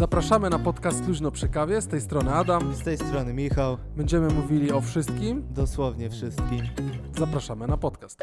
Zapraszamy na podcast Luźno przy kawie, z tej strony Adam. Z tej strony Michał. Będziemy mówili o wszystkim. Dosłownie wszystkim. Zapraszamy na podcast.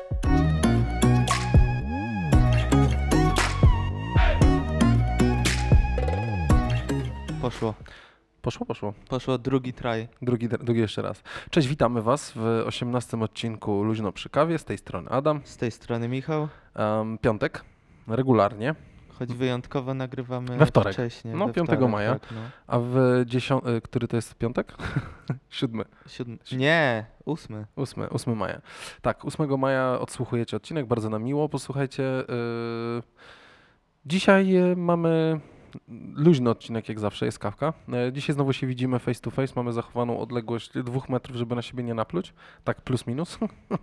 Poszło. Poszło drugi try. Drugi jeszcze raz. Cześć, witamy Was w 18 odcinku Luźno przy kawie, z tej strony Adam. Z tej strony Michał. Piątek, regularnie. Choć wyjątkowo nagrywamy we wtorek. wcześniej. No, we 5 wtorek, maja. Tak, no. A który to jest piątek? 7. Nie, 8. 8 maja. Tak, 8 maja odsłuchujecie odcinek, bardzo nam miło, posłuchajcie. Dzisiaj mamy luźny odcinek, jak zawsze, jest kawka. Dzisiaj znowu się widzimy face to face, mamy zachowaną odległość 2 metrów, żeby na siebie nie napluć, tak plus minus.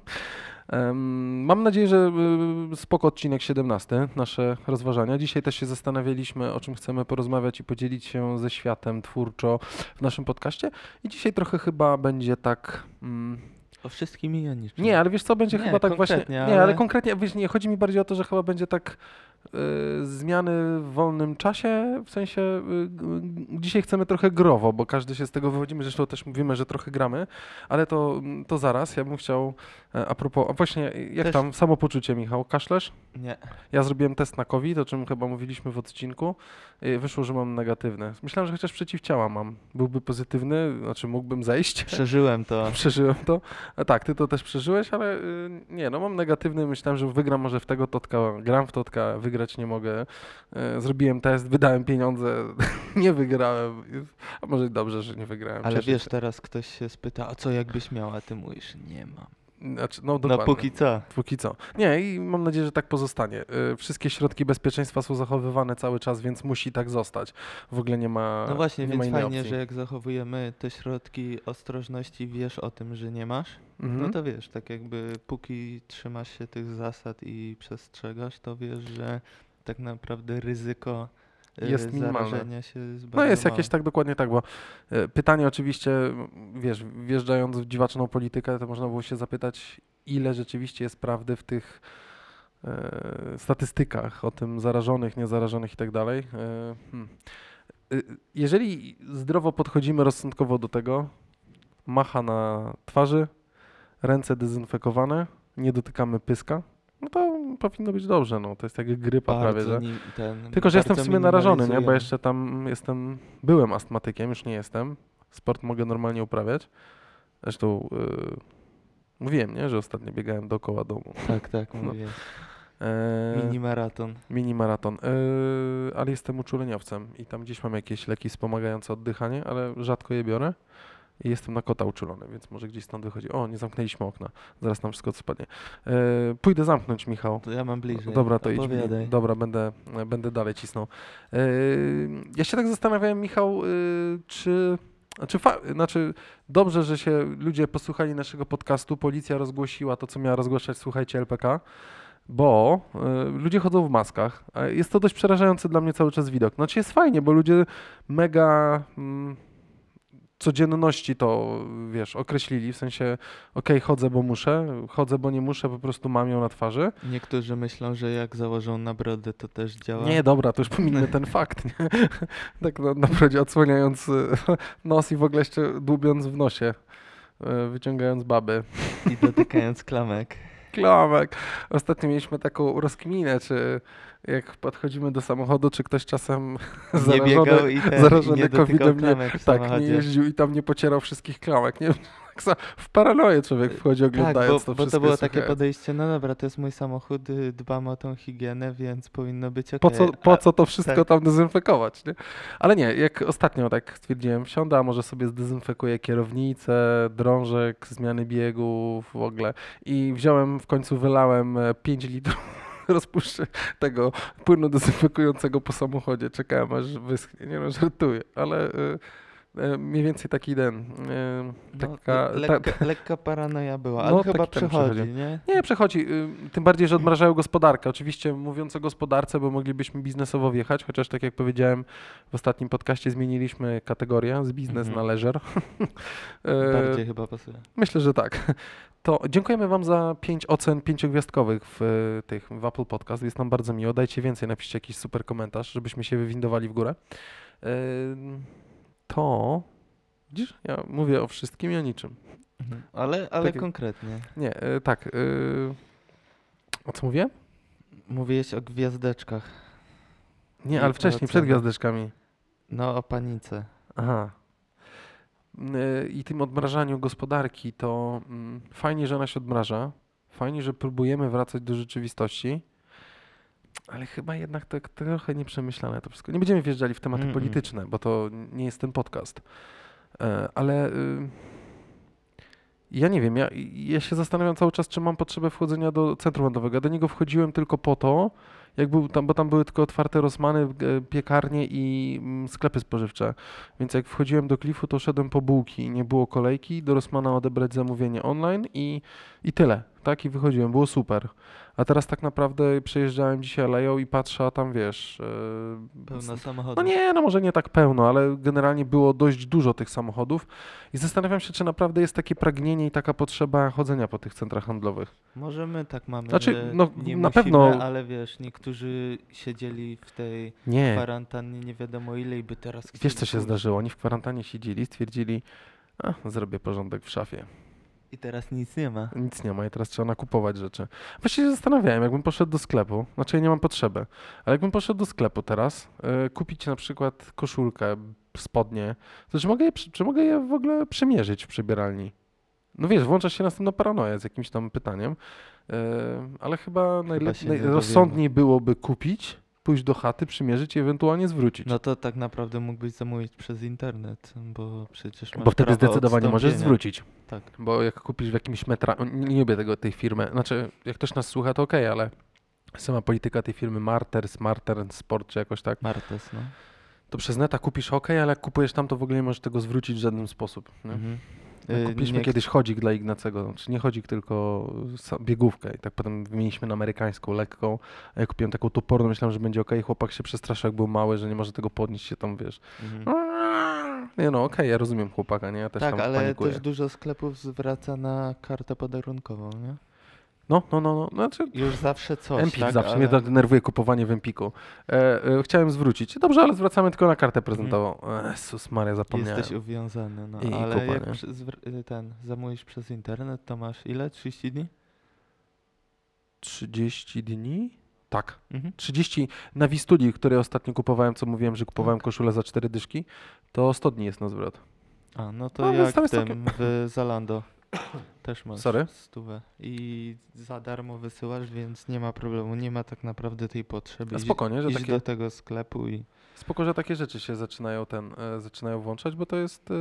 Mam nadzieję, że spoko odcinek 17, nasze rozważania. Dzisiaj też się zastanawialiśmy, o czym chcemy porozmawiać i podzielić się ze światem twórczo w naszym podcaście. I dzisiaj trochę chyba będzie tak... O wszystkim i o niczym. Nie, ale wiesz co, będzie chyba tak właśnie... Nie, ale konkretnie, wiesz, nie, chodzi mi bardziej o to, że chyba będzie tak zmiany w wolnym czasie, w sensie dzisiaj chcemy trochę growo, bo każdy się z tego wychodzimy, zresztą też mówimy, że trochę gramy, ale to zaraz, ja bym chciał, a propos, a właśnie, jak też... tam samopoczucie, Michał, kaszlesz? Nie. Ja zrobiłem test na COVID, o czym chyba mówiliśmy w odcinku, wyszło, że mam negatywny. Myślałem, że chociaż przeciwciała mam, byłby pozytywny, znaczy mógłbym zejść. Przeżyłem to. Przeżyłem to. A tak, ty to też przeżyłeś, ale nie, no mam negatywny, myślałem, że wygram może w tego totka, gram w totka, wygrać nie mogę. Zrobiłem test, wydałem pieniądze, nie wygrałem. A może dobrze, że nie wygrałem. Ale Cieszę wiesz, się. teraz ktoś się spyta, a co jakbyś miał, a ty mówisz, nie mam. Znaczy, no dokładnie. No póki co. Póki co. Nie, i mam nadzieję, że tak pozostanie. Wszystkie środki bezpieczeństwa są zachowywane cały czas, więc musi tak zostać. W ogóle nie ma. No właśnie, nie więc ma innej fajnie, opcji. że jak zachowujemy te środki ostrożności, wiesz o tym, że nie masz, no to wiesz, tak jakby póki trzymasz się tych zasad i przestrzegasz, to wiesz, że tak naprawdę ryzyko jest minimalne. zarażenia się jest bardzo No jest małe. jakieś tak dokładnie tak, bo pytanie oczywiście, wiesz, wjeżdżając w dziwaczną politykę, to można było się zapytać, ile rzeczywiście jest prawdy w tych statystykach o tym zarażonych, niezarażonych i tak dalej. Jeżeli zdrowo podchodzimy rozsądkowo do tego, macha na twarzy, ręce dezynfekowane, nie dotykamy pyska, no to powinno być dobrze, no to jest jak grypa prawie, że... Tylko, że jestem w sumie narażony, nie, bo jeszcze tam byłem astmatykiem, już nie jestem, sport mogę normalnie uprawiać, zresztą mówiłem, nie, że ostatnio biegałem dookoła domu. Tak, mówię. Mini-maraton. Mini-maraton, ale jestem uczuleniowcem i tam gdzieś mam jakieś leki wspomagające oddychanie, ale rzadko je biorę. I jestem na kota uczulony, więc może gdzieś stąd wychodzi. O, nie zamknęliśmy okna. Zaraz nam wszystko spadnie. Pójdę zamknąć, Michał. To ja mam bliżej. Dobra, to opowiadaj. idź. Dobra, będę dalej cisnął. Ja się tak zastanawiałem, Michał, znaczy dobrze, że się ludzie posłuchali naszego podcastu. Policja rozgłosiła to, co miała rozgłaszać, słuchajcie, LPK. Bo ludzie chodzą w maskach. Jest to dość przerażający dla mnie cały czas widok. Znaczy jest fajnie, bo ludzie mega... codzienności to, wiesz, określili, w sensie okej, chodzę, bo muszę, chodzę, bo nie muszę, po prostu mam ją na twarzy. Niektórzy myślą, że jak założą na brodę, to też działa. Nie, dobra, to już pominę ten fakt, nie? Tak na brodzie odsłaniając nos i w ogóle jeszcze dłubiąc w nosie, wyciągając baby. I dotykając klamek. Klamek. Ostatnio mieliśmy taką rozkminę, czy jak podchodzimy do samochodu, czy ktoś czasem zarażony COVID-em nie jeździł i tam nie pocierał wszystkich klamek. Nie? W paranoję człowiek wchodzi oglądając to bo wszystko. To było takie podejście, no dobra, to jest mój samochód, dbam o tą higienę, więc powinno być okej. Po co to wszystko tak. tam dezynfekować, nie? Ale nie, jak ostatnio tak stwierdziłem, wsiądę, a może sobie zdezynfekuję kierownicę, drążek, zmiany biegów w ogóle i w końcu wylałem 5 litrów rozpuszczę tego płynu dezynfekującego po samochodzie. Czekałem, aż wyschnie. Nie no, żartuję, ale Mniej więcej taki ten, No, taka... lekka paranoja była, No, ale taki chyba ten przechodzi, przechodzi. nie? Nie, przechodzi. Tym bardziej, że odmrażają gospodarkę. Oczywiście mówiąc o gospodarce, bo moglibyśmy biznesowo wjechać, chociaż tak jak powiedziałem w ostatnim podcaście zmieniliśmy kategorię z biznes na leisure. Bardziej chyba pasuje. Myślę, że tak. To dziękujemy Wam za 5 ocen 5-gwiazdkowych w Apple Podcast. Jest nam bardzo miło. Dajcie więcej, napiszcie jakiś super komentarz, żebyśmy się wywindowali w górę. To... Widzisz? Ja mówię o wszystkim i o niczym. Ale Tak- konkretnie. Nie, tak. O co mówię? Mówiłeś o gwiazdeczkach. Nie, I ale wcześniej, przed ocenach. gwiazdeczkami. No, o panice. Aha. I tym odmrażaniu gospodarki to fajnie, że ona się odmraża. Fajnie, że próbujemy wracać do rzeczywistości. Ale chyba jednak tak trochę nieprzemyślane to wszystko. Nie będziemy wjeżdżali w tematy polityczne, bo to nie jest ten podcast. Ale ja nie wiem, ja się zastanawiam cały czas, czy mam potrzebę wchodzenia do centrum handlowego. Ja do niego wchodziłem tylko po to, jak był tam, bo tam były tylko otwarte Rossmany, piekarnie i sklepy spożywcze. Więc jak wchodziłem do Cliffu, to szedłem po bułki. Nie było kolejki, do Rossmana odebrać zamówienie online i tyle. Tak? I wychodziłem. Było super. A teraz tak naprawdę przejeżdżałem dzisiaj aleją i patrzę, a tam wiesz... Pełno samochodów. No nie, no może nie tak pełno, ale generalnie było dość dużo tych samochodów i zastanawiam się, czy naprawdę jest takie pragnienie i taka potrzeba chodzenia po tych centrach handlowych. Może my tak mamy, Znaczy, że no, nie na musimy, pewno- ale wiesz, niektórzy siedzieli w tej Nie, kwarantannie nie wiadomo ile i by teraz chcieli... wiesz co się pójść. zdarzyło? Oni w kwarantannie siedzieli, stwierdzili, zrobię porządek w szafie. I teraz nic nie ma. Nic nie ma i teraz trzeba nakupować rzeczy. Właściwie się zastanawiałem, jakbym poszedł do sklepu, znaczy ja nie mam potrzeby, ale jakbym poszedł do sklepu teraz, kupić na przykład koszulkę, spodnie, to czy mogę je w ogóle przymierzyć w przebieralni? No wiesz, włączasz się następną paranoję z jakimś tam pytaniem, ale chyba się nie rozsądniej byłoby kupić, pójść do chaty, przymierzyć i ewentualnie zwrócić. No to tak naprawdę mógłbyś zamówić przez internet, bo przecież masz Bo wtedy prawo zdecydowanie możesz odstąpienia. zwrócić. Tak. Bo jak kupisz w jakimś nie lubię tej firmy, znaczy jak ktoś nas słucha, to okej, ale sama polityka tej firmy Martern Sport czy jakoś tak, Martes, no. to przez neta kupisz ale jak kupujesz tam, to w ogóle nie możesz tego zwrócić w żaden sposób. Nie? Mhm. Kupiliśmy kiedyś chodzik dla Ignacego, znaczy nie chodzik, tylko biegówkę i tak potem wymieniliśmy na amerykańską, lekką, a ja kupiłem taką toporną, myślałem, że będzie okej, chłopak się przestraszył, jak był mały, że nie może tego podnieść się tam, wiesz. Nie no, ja rozumiem chłopaka, nie? Ja też Tak, tam ale panikuję. też dużo sklepów zwraca na kartę podarunkową, nie? No, znaczy Już zawsze coś, Empik tak? zawsze ale... mnie denerwuje kupowanie w Empiku. Chciałem zwrócić. Dobrze, ale zwracamy tylko na kartę prezentową. Jezus Maria, zapomniałem. Jesteś uwiązany, no. I ale kupa, jak nie? zamówisz przez internet, to masz ile? 30 dni? 30 dni? Tak. Mhm. 30 na Wistuli, które ostatnio kupowałem, co mówiłem, że kupowałem koszulę za 4 dyszki, to 100 dni jest na zwrot. A, no to No, jak więc w tam tym, w Zalando też masz Sorry? 100 i za darmo wysyłasz, więc nie ma problemu, nie ma tak naprawdę tej potrzeby Spokojnie, że iść takie, do tego sklepu i... spoko, że takie rzeczy się zaczynają włączać, bo to jest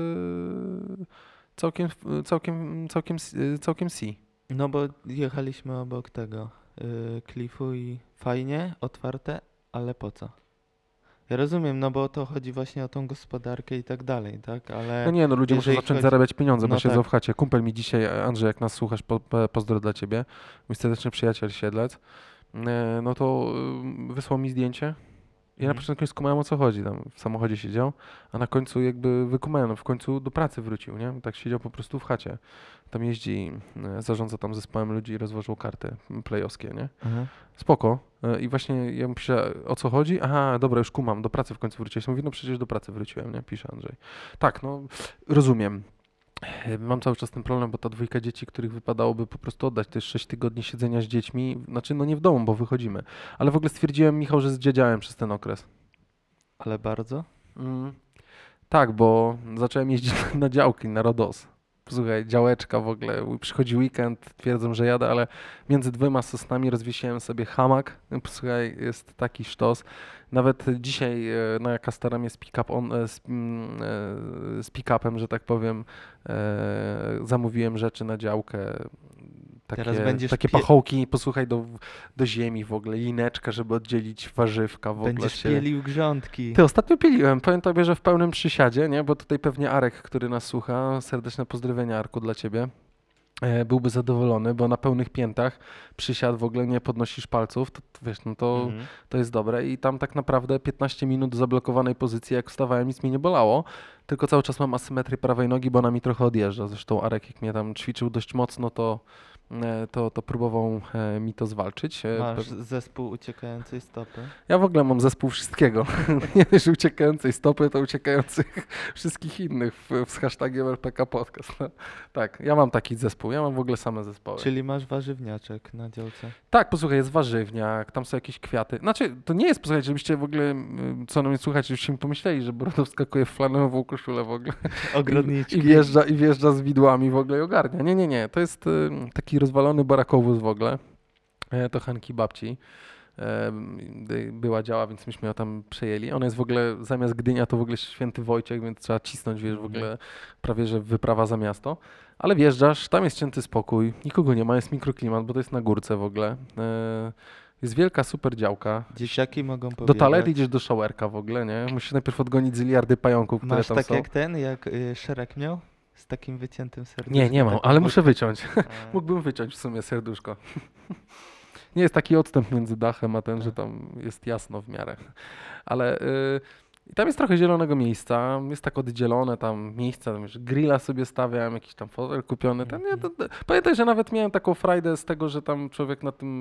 całkiem No bo jechaliśmy obok tego Cliffu i fajnie, otwarte, ale po co? Ja rozumiem, no bo o to chodzi właśnie o tą gospodarkę i tak dalej, tak? Ale No nie, no ludzie muszą jeżeli zacząć chodzi- zarabiać pieniądze, bo No siedzą tak. w chacie. Kumpel mi dzisiaj, Andrzej, jak nas słuchasz, pozdro dla ciebie, mój serdeczny przyjaciel Siedlec, no to wysłał mi zdjęcie. Ja na Mhm. początku nie skumałem, o co chodzi, tam w samochodzie siedział, a na końcu jakby wykumałem, no w końcu do pracy wrócił, nie? Tak siedział po prostu w chacie. Tam jeździ, zarządza tam zespołem ludzi i rozłożył karty playowskie, nie? Aha. Spoko. I właśnie ja mu piszę, o co chodzi? Aha, dobra, już kumam, do pracy w końcu wróciłeś. Mówi, no przecież do pracy wróciłem, nie? Pisze Andrzej. Tak, no rozumiem. Mam cały czas ten problem, bo ta dwójka dzieci, których wypadałoby po prostu oddać, to jest 6 tygodni siedzenia z dziećmi, znaczy no nie w domu, bo wychodzimy. Ale w ogóle stwierdziłem, Michał, że zdziedziałem przez ten okres. Ale bardzo? Tak, bo zacząłem jeździć na działki, na Rodos. Słuchaj, działeczka w ogóle, przychodzi weekend, twierdzą, że jadę, ale między 2 sosnami rozwiesiłem sobie hamak. Słuchaj, jest taki sztos. Nawet dzisiaj na jaka staram jest z pick-upem, że tak powiem, zamówiłem rzeczy na działkę. Teraz będziesz takie pachołki, posłuchaj, do ziemi w ogóle, lineczka, żeby oddzielić warzywka w ogóle. Będziesz pielił grządki. Ty, ostatnio pieliłem, powiem tobie, że w pełnym przysiadzie, nie? Bo tutaj pewnie Arek, który nas słucha, serdeczne pozdrowienia, Arku, dla ciebie. Byłby zadowolony, bo na pełnych piętach przysiad w ogóle nie podnosisz palców, to wiesz, no to jest dobre i tam tak naprawdę 15 minut zablokowanej pozycji, jak wstawałem, nic mnie nie bolało, tylko cały czas mam asymetrię prawej nogi, bo ona mi trochę odjeżdża. Zresztą Arek, jak mnie tam ćwiczył dość mocno, to próbował mi to zwalczyć. Masz zespół uciekającej stopy? Ja w ogóle mam zespół wszystkiego. Nie dość uciekającej stopy, to uciekających wszystkich innych z hashtagiem LPK Podcast. No, tak, ja mam taki zespół, ja mam w ogóle same zespoły. Czyli masz warzywniaczek na działce? Tak, posłuchaj, jest warzywniak, tam są jakieś kwiaty. Znaczy, to nie jest, posłuchajcie, żebyście w ogóle, co na mnie słuchać, żebyście mi pomyśleli, że Brodo wskakuje w flanelową koszulę w ogóle. Ogrodniczki. I wjeżdża z widłami w ogóle i ogarnia. Nie, to jest taki rozwalony barakowóz w ogóle. To Hanki babci była działa, więc myśmy ją tam przejęli. Ona jest w ogóle, zamiast Gdynia to w ogóle Święty Wojciech, więc trzeba cisnąć, wiesz, w ogóle prawie, że wyprawa za miasto. Ale wjeżdżasz, tam jest cięty spokój, nikogo nie ma, jest mikroklimat, bo to jest na górce w ogóle. Jest wielka, super działka. Dzieciaki mogą pobiegać. Do toalety idziesz do showerka w ogóle, nie? Musisz najpierw odgonić ziliardy pająków, które Masz tam tak są. jak Szerek miał? Z takim wyciętym serduszkiem? Nie mam, taką ale muszę wyciąć. A, Mógłbym wyciąć w sumie serduszko. Nie jest taki odstęp między dachem a ten, że tam jest jasno w miarę. Ale tam jest trochę zielonego miejsca, jest tak oddzielone tam miejsca, tam już grilla sobie stawiam, jakiś tam fotel kupiony. Tam, pamiętaj, że nawet miałem taką frajdę z tego, że tam człowiek na tym,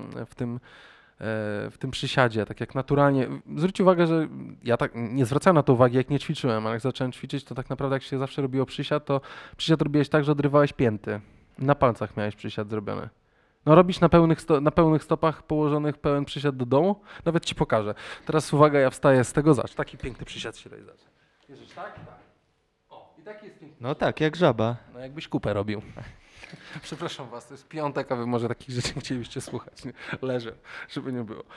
w tym przysiadzie, tak jak naturalnie. Zwróć uwagę, że ja tak nie zwracałem na to uwagi, jak nie ćwiczyłem, ale jak zacząłem ćwiczyć, to tak naprawdę jak się zawsze robiło przysiad, to przysiad robiłeś tak, że odrywałeś pięty. Na palcach miałeś przysiad zrobiony. No robisz na pełnych stopach położonych pełen przysiad do domu? Nawet ci pokażę. Teraz uwaga, ja wstaję z tego, zacz. Taki piękny przysiad się tutaj zacz. Bierzesz tak? Tak. O, i taki jest piękny. no tak, jak żaba. No jakbyś kupę robił. Przepraszam was, to jest piątek, a wy może takich rzeczy chcielibyście słuchać. Nie? Leżę, żeby nie było.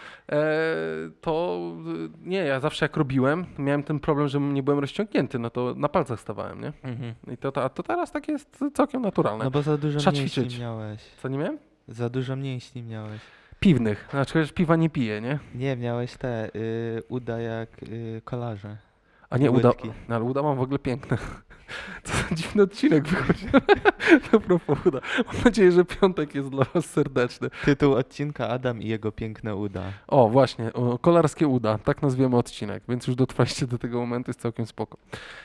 Nie, ja zawsze jak robiłem, miałem ten problem, że nie byłem rozciągnięty, no to na palcach stawałem, nie? I to teraz tak jest całkiem naturalne. No bo za dużo Trzeba mięśni ćwiczyć. miałeś. Co nie miałem? Za dużo mięśni miałeś. Piwnych, znaczy chociaż piwa nie piję, nie? Nie, miałeś te uda jak kolarze. A nie, uda, Łydki. no, ale uda mam w ogóle piękne. Co za dziwny odcinek wychodzi. A propos uda. Mam nadzieję, że piątek jest dla was serdeczny. Tytuł odcinka Adam i jego piękne uda. O, właśnie, kolarskie uda, tak nazwiemy odcinek, więc już dotrwaliście do tego momentu, jest całkiem spoko.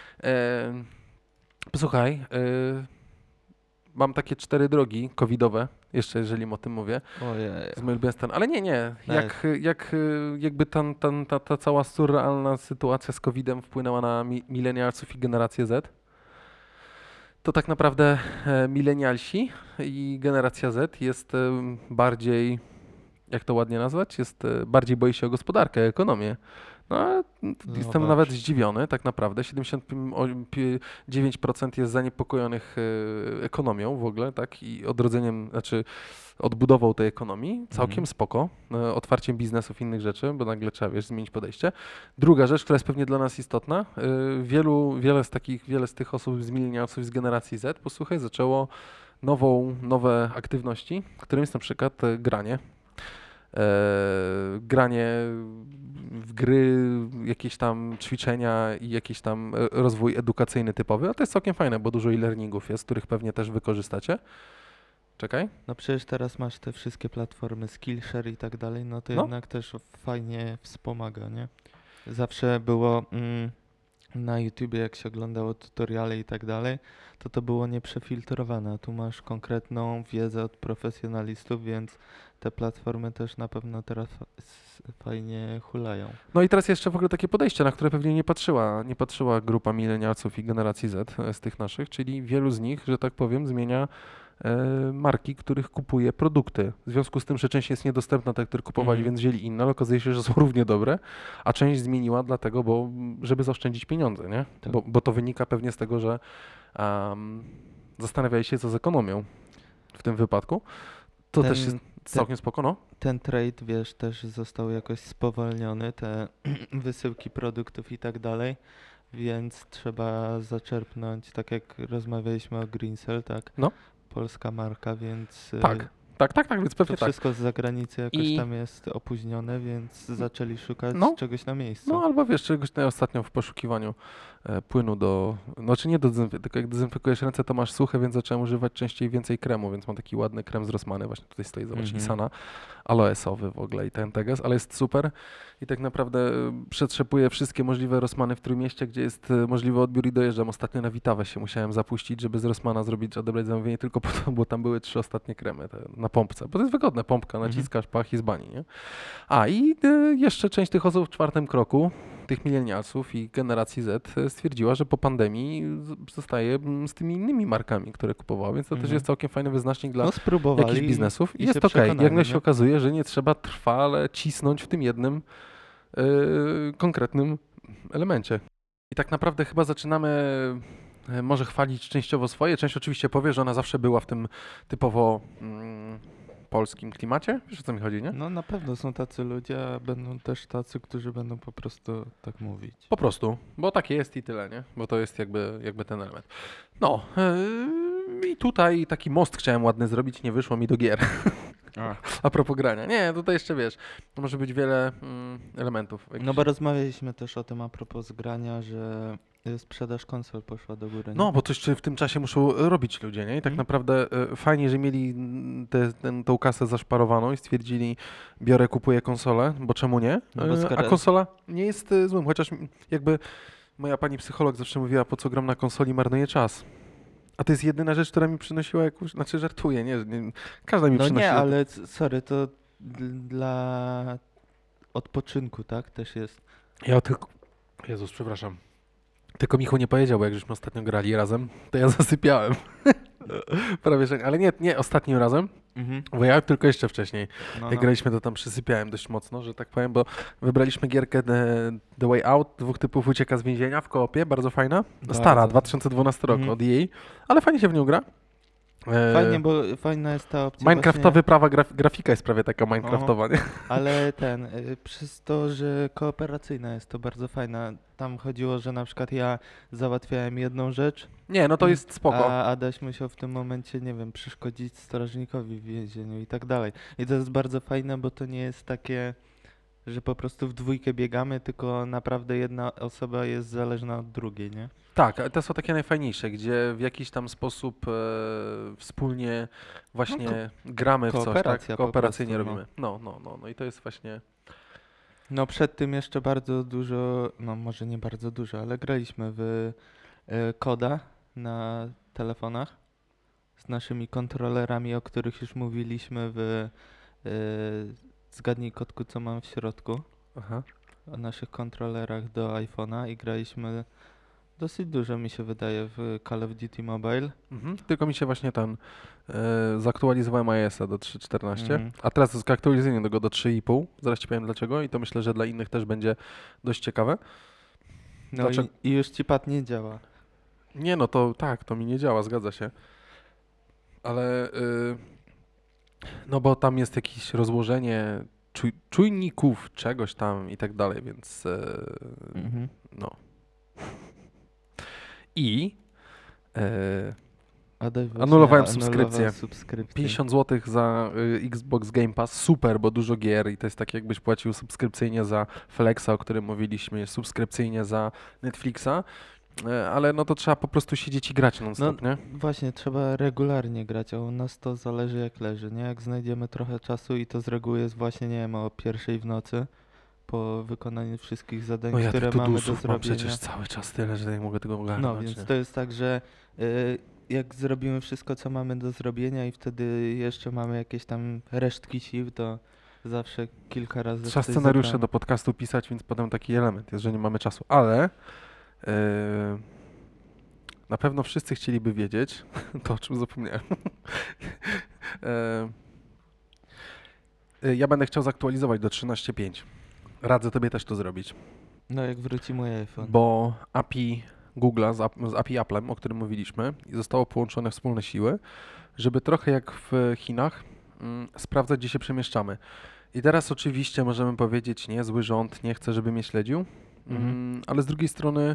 Posłuchaj, mam takie 4 drogi covidowe, jeszcze jeżeli o tym mówię, Ojej. z mojej ulubiony stan. Ale nie. Tak. Jakby ta cała surrealna sytuacja z COVID-em wpłynęła na milenialsów i generację Z, to tak naprawdę milenialsi i generacja Z jest bardziej, jak to ładnie nazwać, bardziej boi się o gospodarkę, o ekonomię. No, jestem Zobacz. nawet zdziwiony, tak naprawdę. 79% jest zaniepokojonych ekonomią w ogóle, tak, i odrodzeniem, znaczy odbudową tej ekonomii. Całkiem spoko. Otwarciem biznesów i innych rzeczy, bo nagle trzeba, wiesz, zmienić podejście. Druga rzecz, która jest pewnie dla nas istotna, wiele z tych osób z milenialsów, z generacji Z, posłuchaj, zaczęło nowe aktywności, którym jest na przykład granie. Granie w gry, jakieś tam ćwiczenia i jakiś tam rozwój edukacyjny typowy, a to jest całkiem fajne, bo dużo e-learningów jest, których pewnie też wykorzystacie. Czekaj. No przecież teraz masz te wszystkie platformy Skillshare i tak dalej, no to No. jednak też fajnie wspomaga, nie? Zawsze było na YouTubie, jak się oglądało tutoriale i tak dalej, to było nieprzefiltrowane. Tu masz konkretną wiedzę od profesjonalistów, więc te platformy też na pewno teraz fajnie hulają. No i teraz jeszcze w ogóle takie podejście, na które pewnie nie patrzyła grupa milenialsów i generacji Z z tych naszych, czyli wielu z nich, że tak powiem, zmienia marki, których kupuje produkty. W związku z tym, że część jest niedostępna, te, które kupowali, więc wzięli inne, ale okazuje się, że są równie dobre, a część zmieniła dlatego, żeby zaoszczędzić pieniądze, nie? Tak. Bo to wynika pewnie z tego, że zastanawiali się, co z ekonomią w tym wypadku. To też jest całkiem spoko, no. Ten trade, wiesz, też został jakoś spowolniony, te wysyłki produktów i tak dalej, więc trzeba zaczerpnąć, tak jak rozmawialiśmy o Greencell, tak? No. polska marka, więc Tak, więc pewnie to tak. wszystko z zagranicy jakoś I- tam jest opóźnione, więc zaczęli szukać No. czegoś na miejscu. No albo wiesz, czegoś ostatnio w poszukiwaniu płynu znaczy nie do tylko jak dezynfekujesz ręce, to masz suche, więc zacząłem używać więcej kremu, więc mam taki ładny krem z Rossmany, właśnie tutaj stoi, zobacz, Isana, aloesowy w ogóle i ten teges, ale jest super i tak naprawdę przetrzepuję wszystkie możliwe Rossmany w Trójmieście, gdzie jest możliwy odbiór i dojeżdżam. Ostatnio na Witawę się musiałem zapuścić, żeby z Rossmana odebrać zamówienie tylko po to, bo tam były 3 ostatnie kremy na pompce, bo to jest wygodne, pompka, naciskasz, pach i z bani, nie? I jeszcze część tych osób w 4. kroku, tych milenialsów i generacji Z stwierdziła, że po pandemii zostaje z tymi innymi markami, które kupowała, więc to też jest całkiem fajny wyznacznik dla spróbowali jakichś biznesów. i Jest się okej. przekonali, Jak się nie? okazuje, że nie trzeba trwale cisnąć w tym jednym konkretnym elemencie. I tak naprawdę chyba zaczynamy może chwalić częściowo swoje. Część oczywiście powie, że ona zawsze była w tym typowo polskim klimacie. Wiesz, o co mi chodzi, nie? No na pewno są tacy ludzie, a będą też tacy, którzy będą po prostu tak mówić. Po prostu, bo tak jest i tyle, nie? Bo to jest jakby ten element. No, i tutaj taki most chciałem ładny zrobić, nie wyszło mi do gier. A propos grania. Nie, tutaj jeszcze wiesz, to może być wiele elementów. No bo rozmawialiśmy też o tym a propos grania, że sprzedaż konsol poszła do góry. Nie? No, bo coś w tym czasie muszą robić ludzie, nie? I tak naprawdę fajnie, że mieli tą kasę zaszparowaną i stwierdzili, kupuję konsolę, bo czemu nie? No bo A konsola nie jest złym, chociaż jakby moja pani psycholog zawsze mówiła, po co gram na konsoli, marnuję czas. A to jest jedyna rzecz, która mi przynosiła jakąś, znaczy żartuję, nie? Każda mi przynosi. No nie, ale sorry, to dla odpoczynku, tak? Też jest. Ja tylko... Jezus, przepraszam. Tylko Michał nie powiedział, bo jak żeśmy ostatnio grali razem, to ja zasypiałem. Prawie, że... Ale nie ostatnim razem, bo ja tylko jeszcze wcześniej. Jak graliśmy, to tam przysypiałem dość mocno, że tak powiem, bo wybraliśmy gierkę The Way Out, 2 typów ucieka z więzienia w koopie, bardzo fajna. Stara, 2012 rok od EA, ale fajnie się w nią gra. Fajnie, bo fajna jest ta opcja Minecraftowy prawa grafika jest prawie taka Minecraftowa, nie? Ale przez to, że kooperacyjna jest to bardzo fajna. Tam chodziło, że na przykład ja załatwiałem jedną rzecz. Nie, no to jest spoko. A Adaś musiał w tym momencie, nie wiem, przeszkodzić strażnikowi w więzieniu i tak dalej. I to jest bardzo fajne, bo to nie jest takie, że po prostu w dwójkę biegamy, tylko naprawdę jedna osoba jest zależna od drugiej, nie? Tak, te są takie najfajniejsze, gdzie w jakiś tam sposób wspólnie właśnie gramy w coś, tak? Kooperacyjnie prostu, robimy. No i to jest właśnie... No przed tym jeszcze bardzo dużo, no może nie bardzo dużo, ale graliśmy w Koda na telefonach z naszymi kontrolerami, o których już mówiliśmy w Zgadnij Kotku, co mam w środku. Aha. O naszych kontrolerach do iPhone'a i graliśmy dosyć dużo, mi się wydaje, w Call of Duty Mobile. Tylko mi się właśnie zaktualizowałem iOS-a do 3.14, a teraz jest aktualizowanie go do 3.5. Zaraz ci powiem dlaczego i to myślę, że dla innych też będzie dość ciekawe. No i już ci pad nie działa. Nie, no to tak, to mi nie działa, zgadza się. Ale no bo tam jest jakieś rozłożenie czujników, czegoś tam i tak dalej, więc no. I anulowałem subskrypcję. 50 zł za Xbox Game Pass, super, bo dużo gier i to jest tak jakbyś płacił subskrypcyjnie za Flexa, o którym mówiliśmy, subskrypcyjnie za Netflixa, ale no to trzeba po prostu siedzieć i grać non-stop, nie? Właśnie, trzeba regularnie grać, a u nas to zależy jak leży, nie? Jak znajdziemy trochę czasu i to z reguły jest właśnie, nie wiem, o 1:00 w nocy, po wykonaniu wszystkich zadań, no ja które mamy do zrobienia. Mam przecież cały czas tyle, że nie mogę tego ogarnąć. No więc nie? to jest tak, że jak zrobimy wszystko, co mamy do zrobienia i wtedy jeszcze mamy jakieś tam resztki sił, to zawsze kilka razy trzeba scenariusze do podcastu pisać, więc potem taki element jest, że nie mamy czasu, ale na pewno wszyscy chcieliby wiedzieć, to o czym zapomniałem. Ja będę chciał zaktualizować do 13.5. Radzę tobie też to zrobić. No jak wróci mój iPhone. Bo API Google'a z API Apple'em, o którym mówiliśmy, zostało połączone wspólne siły, żeby trochę jak w Chinach sprawdzać, gdzie się przemieszczamy. I teraz oczywiście możemy powiedzieć, nie, zły rząd nie chce, żeby mnie śledził, ale z drugiej strony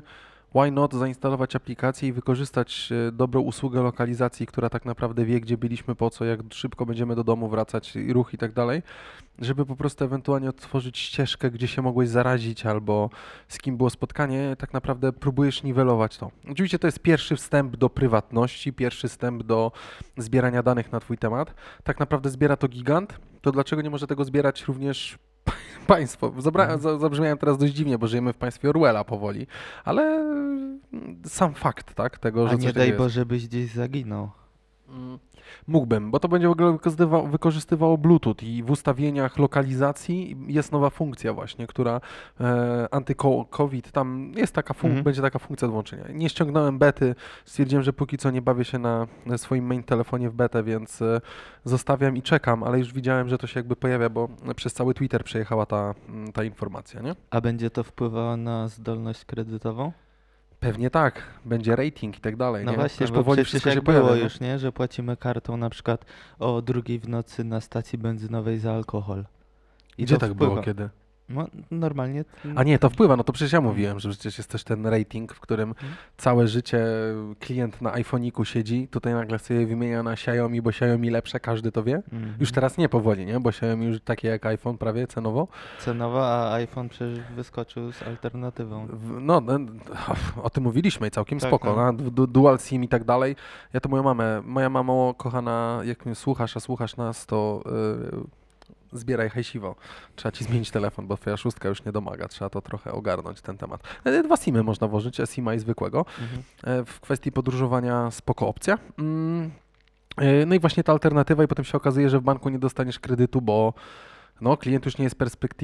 Why not zainstalować aplikację i wykorzystać dobrą usługę lokalizacji, która tak naprawdę wie, gdzie byliśmy, po co, jak szybko będziemy do domu wracać, i ruch i tak dalej, żeby po prostu ewentualnie otworzyć ścieżkę, gdzie się mogłeś zarazić albo z kim było spotkanie, tak naprawdę próbujesz niwelować to. Oczywiście to jest pierwszy wstęp do prywatności, pierwszy wstęp do zbierania danych na twój temat. Tak naprawdę zbiera to gigant, to dlaczego nie może tego zbierać również państwo? Zabrzmiałem teraz dość dziwnie, bo żyjemy w państwie Orwella powoli, ale sam fakt, tak, tego, A że nie coś daj takiego jest. Boże, byś gdzieś zaginął. Mógłbym, bo to będzie w ogóle wykorzystywało Bluetooth i w ustawieniach lokalizacji jest nowa funkcja właśnie, która anty-COVID, tam jest taka będzie taka funkcja do włączenia. Nie ściągnąłem bety, stwierdziłem, że póki co nie bawię się na swoim main telefonie w betę, więc zostawiam i czekam, ale już widziałem, że to się jakby pojawia, bo przez cały Twitter przejechała ta informacja, nie? A będzie to wpływało na zdolność kredytową? Pewnie tak, będzie rating i tak dalej, No nie? właśnie, Też bo powoli przecież wszystko jak się było pojawia, nie? już, nie? Że płacimy kartą na przykład o 2:00 w nocy na stacji benzynowej za alkohol. I Gdzie to tak wpływa. było, kiedy? No, normalnie. A nie, to wpływa, no to przecież ja mówiłem, że przecież jest też ten rating, w którym całe życie klient na iPhoniku siedzi, tutaj nagle sobie wymienia na Xiaomi, bo Xiaomi lepsze, każdy to wie. Już teraz nie powoli, nie? Bo Xiaomi już takie jak iPhone prawie cenowo. Cenowo, a iPhone przecież wyskoczył z alternatywą. No, o tym mówiliśmy i całkiem Tak, spoko, no. dual SIM i tak dalej. Ja to moja mamo kochana, jak mnie słuchasz nas, to zbieraj hajsiwo. Trzeba ci zmienić telefon, bo twoja szóstka już nie domaga. Trzeba to trochę ogarnąć, ten temat. 2 SIMy można włożyć, SIM-a i zwykłego. W kwestii podróżowania spoko opcja. No i właśnie ta alternatywa i potem się okazuje, że w banku nie dostaniesz kredytu, bo no, klient już nie jest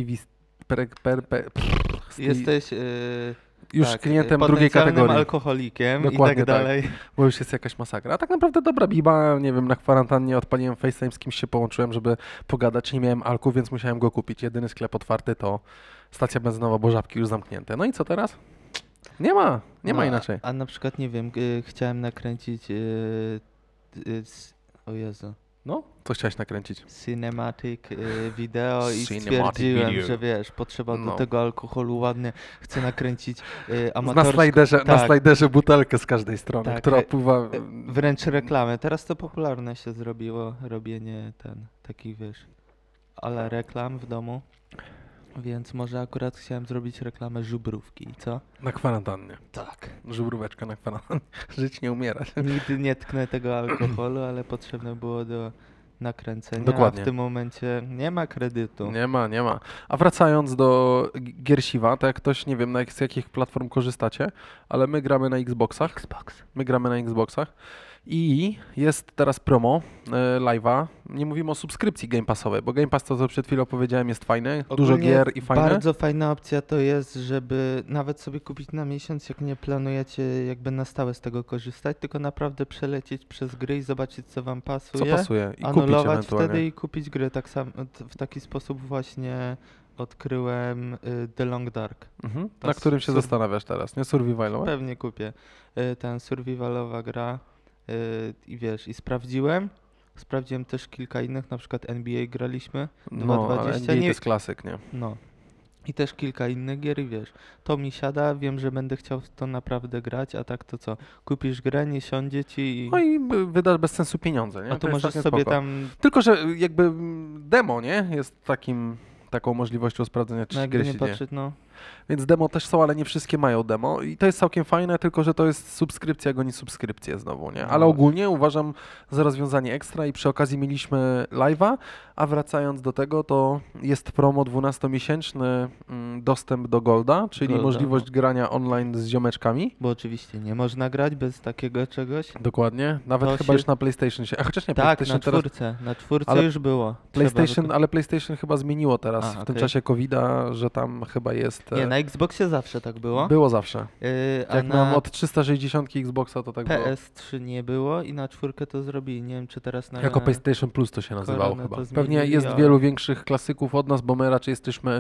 Jesteś już tak, klientem drugiej potencjalnym kategorii. alkoholikiem Dokładnie i tak dalej. Bo już jest jakaś masakra. A tak naprawdę dobra biba, nie wiem, na kwarantannie odpaliłem FaceTime, z kimś się połączyłem, żeby pogadać, nie miałem alku, więc musiałem go kupić. Jedyny sklep otwarty to stacja benzynowa, bo żabki już zamknięte. No i co teraz? Nie ma inaczej. A na przykład, nie wiem, chciałem nakręcić o Jezu, No, co chciałeś nakręcić? cinematic wideo i Cinematic stwierdziłem, video. że wiesz, potrzeba do No. tego alkoholu ładnie, chcę nakręcić Na amatorską... slajderze butelkę z każdej strony, Tak, która opływa... Wręcz reklamę. Teraz to popularne się zrobiło, robienie takich, wiesz, ale reklam w domu. Więc może akurat chciałem zrobić reklamę żubrówki, co? Na kwarantannie. Tak. Żubróweczka na kwarantannie. Żyć, nie umierać. Nigdy nie tknę tego alkoholu, ale potrzebne było do nakręcenia. Dokładnie. A w tym momencie nie ma kredytu. Nie ma. A wracając do Giersiwa, to jak ktoś, nie wiem, z jakich platform korzystacie, ale my gramy na Xboxach. My gramy na Xboxach. I jest teraz promo live'a. Nie mówimy o subskrypcji Game Passowej, bo Game Pass, to co przed chwilą powiedziałem, jest fajny. Dużo Ogólnie gier i fajne. Bardzo fajna opcja to jest, żeby nawet sobie kupić na miesiąc, jak nie planujecie jakby na stałe z tego korzystać, tylko naprawdę przelecieć przez gry i zobaczyć, co wam pasuje. Co pasuje i kupić anulować ewentualnie. wtedy i kupić grę. Tak samo w taki sposób właśnie odkryłem The Long Dark. To Na którym się sur- zastanawiasz teraz, nie? Survivalowe? Pewnie kupię. Ten survivalowa gra i wiesz, i sprawdziłem też kilka innych, na przykład NBA graliśmy, No, ale 2.20, NBA to nie- jest klasyk, nie? no. I też kilka innych gier i wiesz, to mi siada, wiem, że będę chciał w to naprawdę grać, a tak to co, kupisz grę, nie siądzie ci i... No i wydasz bez sensu pieniądze, nie? A to jest możesz całkiem sobie spoko. tam, Tylko, że jakby demo, nie? Jest taką możliwością sprawdzenia, czy no gry jakby się nie dzieje. patrzeć, no, Więc demo też są, ale nie wszystkie mają demo i to jest całkiem fajne, tylko że to jest subskrypcja, goni subskrypcję znowu, nie? Ale No. ogólnie uważam za rozwiązanie ekstra i przy okazji mieliśmy live'a, a wracając do tego, to jest promo 12-miesięczny dostęp do Golda, czyli Golda, możliwość grania online z ziomeczkami. bo oczywiście nie można grać bez takiego czegoś. Dokładnie, nawet To chyba się- już na PlayStation się, a chociaż nie, Tak, PlayStation teraz... na czwórce Ale już było. Trzeba PlayStation, ale PlayStation chyba zmieniło teraz A, w tym okej. czasie COVID-a, że tam chyba jest... Nie, na Xboxie zawsze tak było. Było zawsze. A Jak na miałem od 360 Xboxa, to tak było. PS3 nie było i na czwórkę to zrobili. Nie wiem, czy teraz na... Jako PlayStation Plus to się nazywało Koronę chyba. to Pewnie zmienili, jest ale- wielu większych klasyków od nas, bo my raczej jesteśmy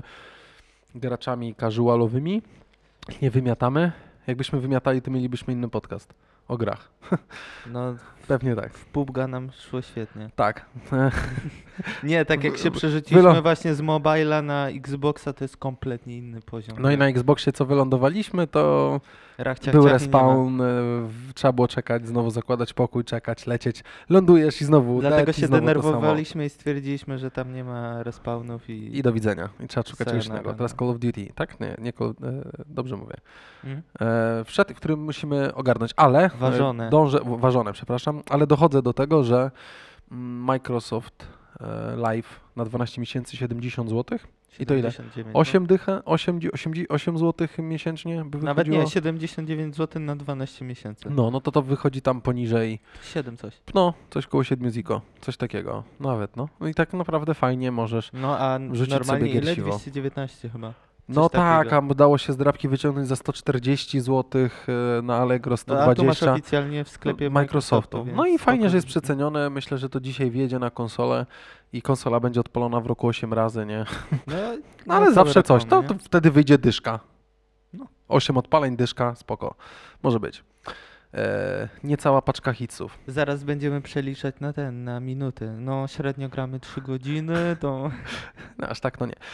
graczami casualowymi. Nie wymiatamy. Jakbyśmy wymiatali, to mielibyśmy inny podcast. O grach. No, Pewnie tak. w PUBG'a nam szło świetnie. Tak. Nie, tak jak się Wylo- przerzuciliśmy właśnie z mobila na Xboxa, to jest kompletnie inny poziom. No i na Xboxie co wylądowaliśmy, to Rachciach był ciach i nie ma. respawn, trzeba było czekać, znowu zakładać pokój, czekać, lecieć, lądujesz i znowu Dlatego dead i się znowu to samo. denerwowaliśmy i stwierdziliśmy, że tam nie ma respawnów I do widzenia. I trzeba szukać czegoś Sayonara, innego. Teraz no. Call of Duty, tak? Nie dobrze mówię. Mhm. Wszedł, w którym musimy ogarnąć, ale Ważone. ważone, przepraszam, ale dochodzę do tego, że Microsoft Live na 12 miesięcy 70 zł. I to ile? 79, 8 dycha, 8 zł miesięcznie by no. Nawet wychodziło? nie, 79 zł na 12 miesięcy. No to wychodzi tam poniżej, 7 coś. no, coś koło 7 ziko, coś takiego, nawet, no. No i tak naprawdę fajnie możesz. No a Wrzucić normalnie sobie ile? giersiwo. 219 chyba. Coś No tak, takiego. a udało się z drapki wyciągnąć za 140 zł, na Allegro No, a tu masz 120. oficjalnie w sklepie Microsoftu. więc No i fajnie, że jest spoko. przecenione. Myślę, że to dzisiaj wjedzie na konsolę i konsola będzie odpalona w roku 8 razy, nie? No, No, ale całe zawsze coś. reklamy, To nie? wtedy wyjdzie dyszka. No. 8 odpaleń, dyszka, spoko. Może być. Niecała paczka hitsów. Zaraz będziemy przeliczać na minuty. No średnio gramy 3 godziny, to... No, aż tak to nie.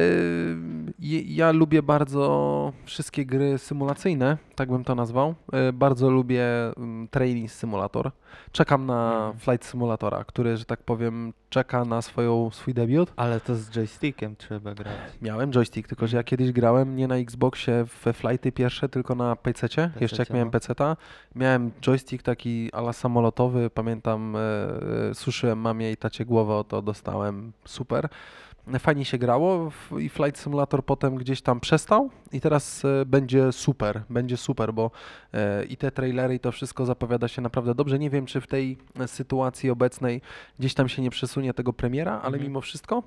Ja lubię bardzo wszystkie gry symulacyjne, tak bym to nazwał. Bardzo lubię Training Simulator. Czekam na Flight Simulatora, który, że tak powiem, czeka na swój debiut. Ale to z joystickiem trzeba grać. Miałem joystick, tylko że ja kiedyś grałem nie na Xboxie we Flighty pierwsze, tylko na PC-cie. Jeszcze jak miałem no. PC-ta. Miałem joystick taki ala samolotowy, pamiętam, suszyłem mamie i tacie głowę, o to dostałem, super. Fajnie się grało i Flight Simulator potem gdzieś tam przestał i teraz będzie super, bo i te trailery i to wszystko zapowiada się naprawdę dobrze. Nie wiem, czy w tej sytuacji obecnej gdzieś tam się nie przesunie tego premiera, ale mimo wszystko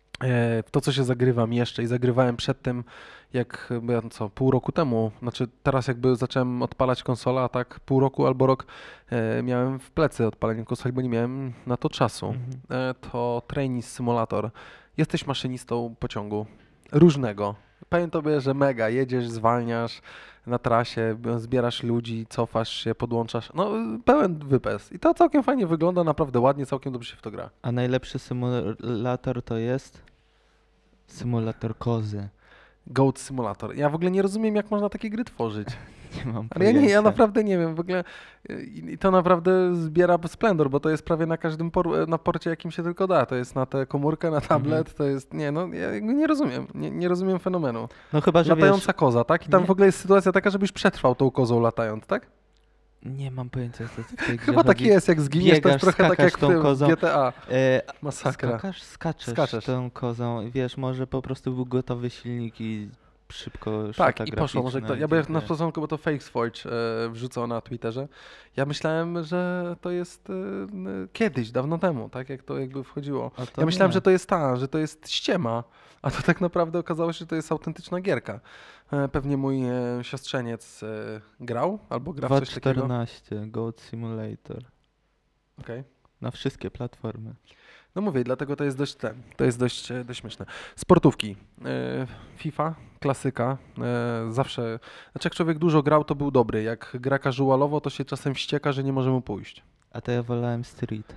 w to, co się zagrywam jeszcze i zagrywałem przed tym, jak pół roku temu, znaczy teraz jakby zacząłem odpalać konsolę, a tak pół roku albo rok miałem w plecy odpalenie konsoli, bo nie miałem na to czasu. To Training Simulator. Jesteś maszynistą pociągu różnego. Powiem tobie, że mega, jedziesz, zwalniasz na trasie, zbierasz ludzi, cofasz się, podłączasz, no pełen wypes. I to całkiem fajnie wygląda, naprawdę ładnie, całkiem dobrze się w to gra. A najlepszy symulator to jest? Symulator kozy. Goat Simulator. Ja w ogóle nie rozumiem, jak można takie gry tworzyć. Nie mam Ale pojęcia. ja naprawdę nie wiem, w ogóle i to naprawdę zbiera splendor, bo to jest prawie na każdym na porcie, jakim się tylko da. To jest na tę komórkę, na tablet, to jest, ja nie rozumiem, nie rozumiem fenomenu. No chyba, że Latająca koza, tak? I tam nie- w ogóle jest sytuacja taka, żebyś przetrwał tą kozą latając, tak? nie mam pojęcia, co w tej grze Chyba tak chodzi. jest, jak zginiesz, to jest Biegasz, trochę tak skakasz jak w tą tym kozą. GTA. Masakra. Skaczesz tą kozą. Wiesz, może po prostu był gotowy silnik i szybko Tak, szata i poszło, może graficzna ja i byłem na dziękuję. początku, bo to FakeSforge wrzucał na Twitterze. Ja myślałem, że to jest kiedyś, dawno temu, tak jak to jakby wchodziło. A to Ja myślałem, nie. że to jest ściema, a to tak naprawdę okazało się, że to jest autentyczna gierka. Pewnie mój siostrzeniec grał albo gra w coś takiego. 2.14 Goat Simulator. Okej. Na wszystkie platformy. No mówię, dlatego to jest dość śmieszne. Sportówki. FIFA, klasyka. Zawsze, znaczy jak człowiek dużo grał, to był dobry. Jak gra casualowo, to się czasem wścieka, że nie może mu pójść. A to ja wolałem Street.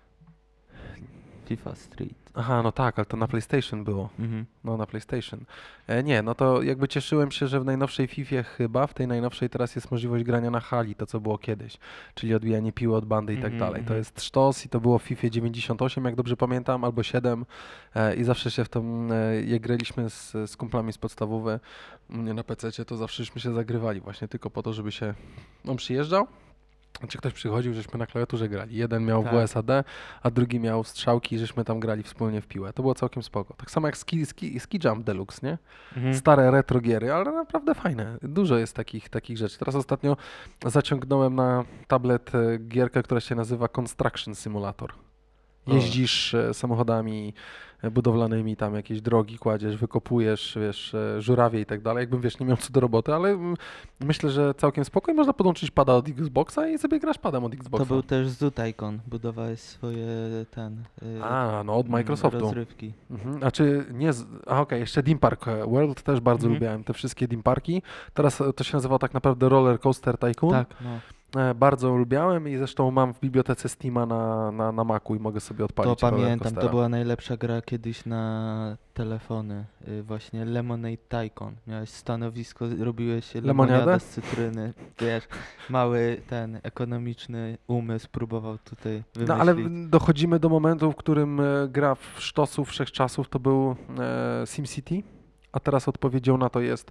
FIFA Street. Aha, no tak, ale to na PlayStation było. No na PlayStation. Nie, no to jakby cieszyłem się, że w najnowszej FIFA chyba, w tej najnowszej teraz jest możliwość grania na hali, to co było kiedyś, czyli odbijanie piły od bandy i tak dalej. To jest sztos i to było w FIFA 98, jak dobrze pamiętam, albo 7 i zawsze się w tą, jak graliśmy z kumplami z podstawowy, u mnie na PC-cie, to zawsześmy się zagrywali właśnie tylko po to, żeby się, on przyjeżdżał, czy ktoś przychodził, żeśmy na klawiaturze grali. Jeden miał Tak. WSAD, a drugi miał strzałki i żeśmy tam grali wspólnie w piłę. To było całkiem spoko. Tak samo jak Ski Jump Deluxe, nie? Stare retro giery, ale naprawdę fajne. Dużo jest takich rzeczy. Teraz ostatnio zaciągnąłem na tablet gierkę, która się nazywa Construction Simulator. Jeździsz samochodami budowlanymi, tam jakieś drogi kładziesz, wykopujesz, wiesz, żurawie i tak dalej. Jakbym, wiesz, nie miał co do roboty, ale myślę, że całkiem spoko i można podłączyć pada od Xboxa i sobie grasz padem od Xboxa. To był też Zootykon. Budowałeś swoje no od Microsoftu. rozrywki. A czy nie... okej, jeszcze Theme Park World też bardzo lubiałem, te wszystkie Theme Parki. Teraz to się nazywa tak naprawdę Roller Coaster Tycoon. Tak, no. Bardzo lubiałem i zresztą mam w bibliotece Steama na Macu i mogę sobie To odpalić pamiętam, to Rollercoastera. była najlepsza gra kiedyś na telefony. Właśnie Lemonade Tycoon. Miałeś stanowisko, robiłeś Lemoniadę? lemoniadę z cytryny. Wiesz, mały ten ekonomiczny umysł próbował tutaj No ale wymyślić. dochodzimy do momentu, w którym gra w sztosu wszechczasów to był SimCity, a teraz odpowiedzią na to jest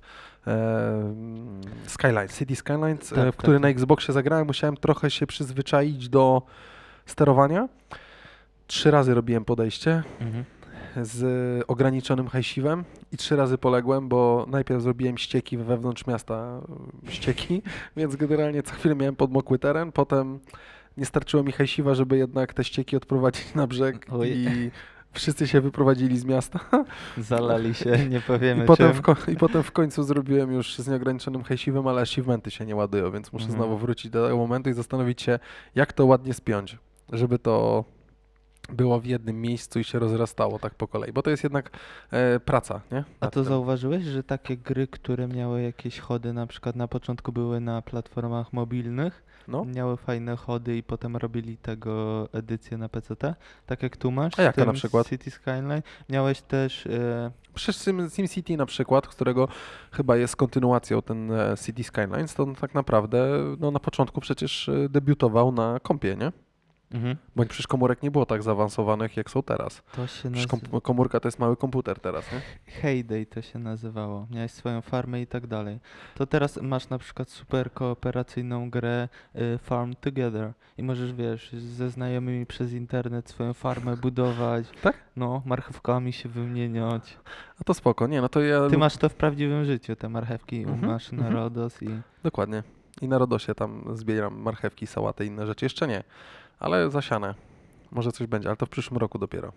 Skylines, City Skylines, Tak, w który tak, na tak. Xboxie zagrałem. Musiałem trochę się przyzwyczaić do sterowania. 3 razy robiłem podejście Mhm. z ograniczonym hajsiwem i 3 razy poległem, bo najpierw zrobiłem ścieki wewnątrz miasta, ścieki, więc generalnie co chwilę miałem podmokły teren, potem nie starczyło mi hajsiwa, żeby jednak te ścieki odprowadzić na brzeg Oj. i wszyscy się wyprowadzili z miasta. Zalali się, nie powiemy I potem, czym. I potem w końcu zrobiłem już z nieograniczonym hajsiwem, ale achievementy się nie ładują, więc muszę Mhm. znowu wrócić do tego momentu i zastanowić się, jak to ładnie spiąć, żeby to było w jednym miejscu i się rozrastało tak po kolei, bo to jest jednak praca, nie? A Nad to tym. zauważyłeś, że takie gry, które miały jakieś chody, na przykład na początku były na platformach mobilnych, No. miały fajne chody i potem robili tego edycję na PC. Tak jak tu masz A z jaka na tym przykład? City Skyline. Miałeś też... Przecież SimCity na przykład, którego chyba jest kontynuacją ten City Skylines, to on tak naprawdę no, na początku przecież debiutował na kompie, nie? Bo przecież komórek nie było tak zaawansowanych, jak są teraz. To się Przecież nazywa... komórka to jest mały komputer teraz, nie? Heyday to się nazywało. Miałeś swoją farmę i tak dalej. To teraz masz na przykład super kooperacyjną grę Farm Together i możesz, wiesz, ze znajomymi przez internet swoją farmę budować. Tak? No, marchewkami się wymieniać. A to spoko, nie, no to ja... Ty masz to w prawdziwym życiu, te marchewki Mhm, masz na mhm. Rodos i... Dokładnie. I na Rodosie tam zbieram marchewki, sałaty i inne rzeczy. Jeszcze nie, ale zasiane. Może coś będzie, ale to w przyszłym roku dopiero.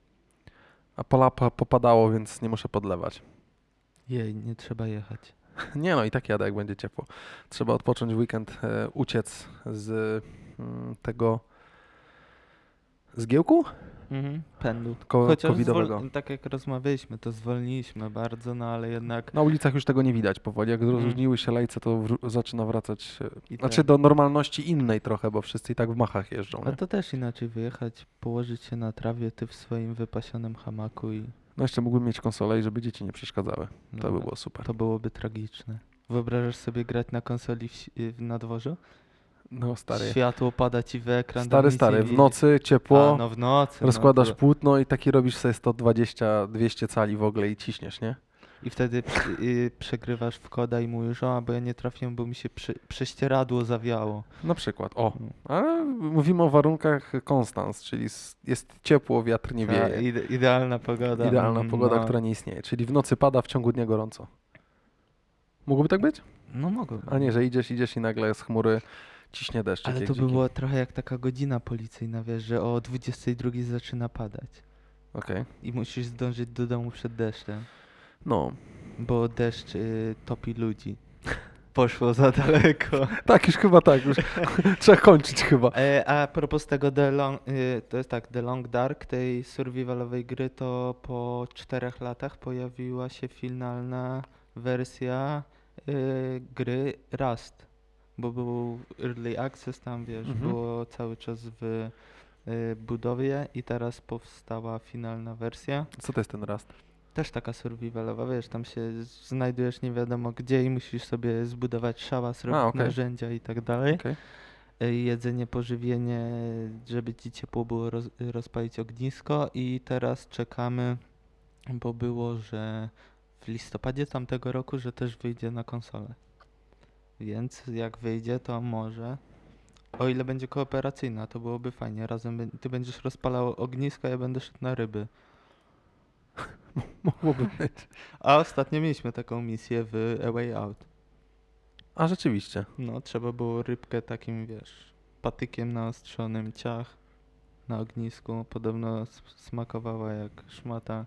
A pola popadało, więc nie muszę podlewać. Jej, nie trzeba jechać. Nie no, i tak jadę, jak będzie ciepło. Trzeba odpocząć w weekend, uciec z tego zgiełku Pędu. covidowego. Tak jak rozmawialiśmy, to zwolniliśmy bardzo, no ale jednak Na ulicach już tego nie widać powoli. Jak Mhm. rozluźniły się lejce, to zaczyna wracać, i znaczy tak. do normalności innej trochę, bo wszyscy i tak w machach jeżdżą. A Nie? to też inaczej wyjechać, położyć się na trawie, ty w swoim wypasionym hamaku i... No jeszcze mógłbym mieć konsolę i żeby dzieci nie przeszkadzały. To by Dobra, było super. to byłoby tragiczne. Wyobrażasz sobie grać na konsoli na dworzu? No stary. Światło pada ci w ekran. tam nic nie Stary, w widzisz. nocy ciepło, A, no w nocy. rozkładasz no, to... płótno i taki robisz sobie 120-200 cali w ogóle i ciśniesz, nie? I wtedy przegrywasz w koda i mówisz, o, bo ja nie trafiłem, bo mi się prześcieradło zawiało. Na przykład, o. No. Ale mówimy o warunkach Konstans, czyli jest ciepło, wiatr nie Ta, wieje. idealna pogoda. Idealna pogoda, no. która nie istnieje. Czyli w nocy pada, w ciągu dnia gorąco. Mogłoby tak być? No mogę. A nie, że idziesz i nagle z chmury ciśnie deszcz. Ale jak to by dziki. było trochę jak taka godzina policyjna, wiesz, że o 22 zaczyna padać. Okej. I musisz zdążyć do domu przed deszczem. No. Bo deszcz topi ludzi. Poszło za daleko. Tak, już chyba tak. Już trzeba kończyć chyba. A propos tego to jest tak, The Long Dark, tej survivalowej gry, to po 4 latach pojawiła się finalna wersja gry Rust. Bo był Early Access, tam wiesz, Mhm. było cały czas w budowie i teraz powstała finalna wersja. Co to jest ten Rust? Też taka survivalowa, wiesz, tam się znajdujesz nie wiadomo gdzie i musisz sobie zbudować szałas, robić okej. narzędzia i tak dalej. Okej. Jedzenie, pożywienie, żeby ci ciepło było, rozpalić ognisko i teraz czekamy, bo było, że w listopadzie tamtego roku, że też wyjdzie na konsolę. Więc jak wyjdzie, to może, o ile będzie kooperacyjna, to byłoby fajnie. Razem ty będziesz rozpalał ognisko, ja będę szedł na ryby. Mogłoby być. A ostatnio mieliśmy taką misję w A Way Out. A rzeczywiście. No, trzeba było rybkę takim, wiesz, patykiem naostrzonym, ciach na ognisku. Podobno smakowała jak szmata.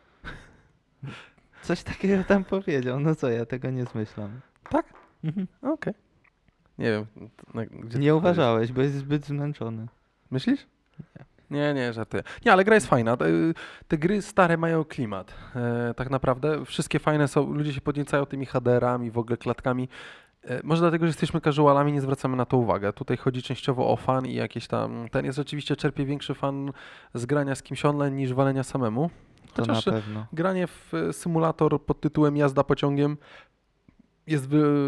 Coś takiego tam powiedział. No co, ja tego nie zmyślam. Tak? Mhm. Okej. Nie wiem. Gdzie Nie to uważałeś, bo jest zbyt zmęczony. Myślisz? Nie, żartuję. Nie, ale gra jest fajna. Te gry stare mają klimat. Tak naprawdę wszystkie fajne są, ludzie się podniecają tymi HDR-ami, w ogóle klatkami. Może dlatego, że jesteśmy casualami, nie zwracamy na to uwagę. Tutaj chodzi częściowo o fan i jakieś tam... Ten jest rzeczywiście czerpie większy fan z grania z kimś online niż walenia samemu. To Chociaż na pewno. granie w symulator pod tytułem jazda pociągiem jest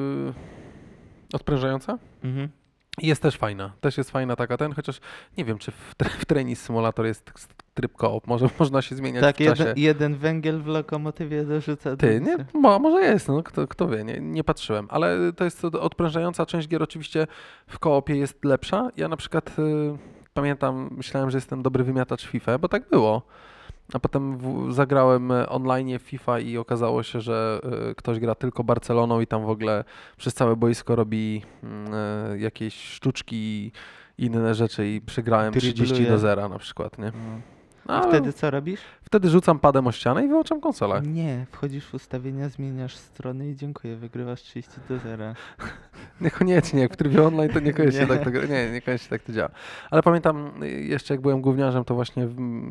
odprężająca. Mhm. I jest też fajna. Też jest fajna taka chociaż nie wiem, czy w Train Simulator jest tryb co-op. Może można się zmieniać Tak, w czasie. jeden węgiel w lokomotywie dorzuca Ty, drugi nie? się. Może jest, no kto wie, nie patrzyłem. Ale to jest odprężająca część gier oczywiście w koopie jest lepsza. Ja na przykład pamiętam, myślałem, że jestem dobry wymiatacz FIFA, bo tak było. A potem zagrałem online w FIFA i okazało się, że ktoś gra tylko Barceloną i tam w ogóle przez całe boisko robi jakieś sztuczki i inne rzeczy i przegrałem 30-0 na przykład, nie? No. No, I wtedy co robisz? wtedy rzucam padem o ścianę i wyłączam konsolę. Nie, wchodzisz w ustawienia, zmieniasz strony i dziękuję, wygrywasz 30-0. Niekoniecznie, jak w trybie online to niekoniecznie Nie. tak to, niekoniecznie tak to działa. Ale pamiętam jeszcze jak byłem gówniarzem, to właśnie